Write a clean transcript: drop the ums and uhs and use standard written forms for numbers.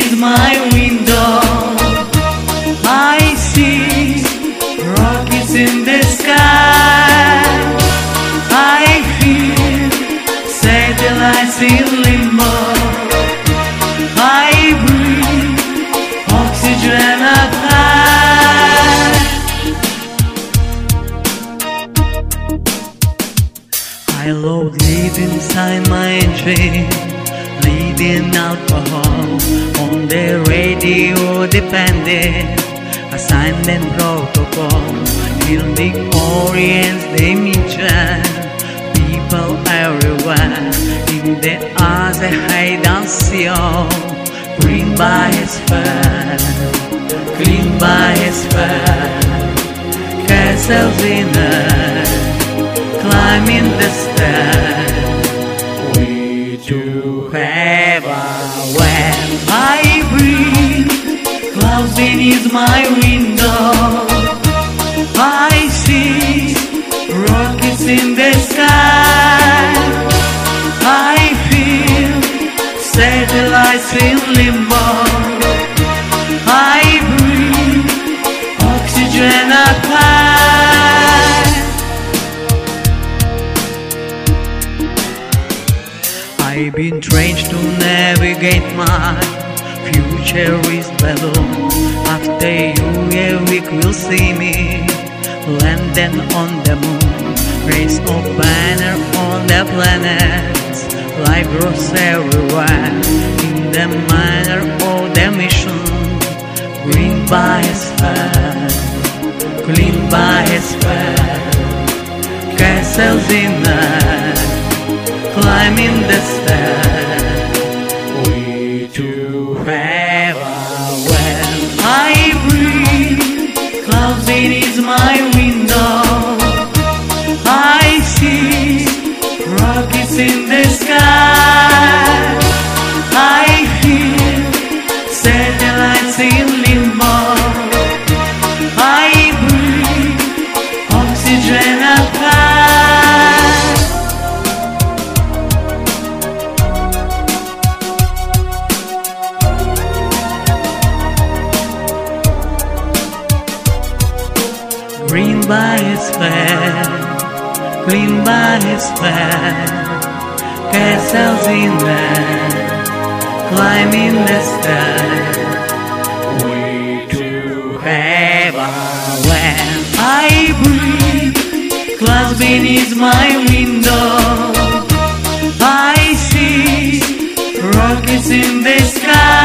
beneath my window. I see rockets in the sky. I feel satellites in limbo. I breathe oxygen up high. I love living inside my dream, leaving alcohol on the radio dependent, assignment protocol, in the Orient, the mission, people everywhere, in the Azerbaijan, green by his fire, clean by his fire, castles in earth, climbing the stairs. To heaven when I breathe, clouds beneath my window. I see rockets in the sky. I feel satellites in limbo. I breathe oxygen up high. I've been trained to navigate my future is balloon. After you a week will see me landing on the moon. Raise a banner on the planets. Life grows everywhere in the manner of the mission. Green by his fire, clean by his fire, castles in earth, climbing the stairs. We to heaven when I breathe, clouds beneath my window. I see rockets in the sky. I feel satellites in limbo. I breathe oxygen up high. Green by his fire, clean by his fire, castles in there, climbing the stairs. Way to heaven when I breathe, clouds beneath my window. I see rockets in the sky.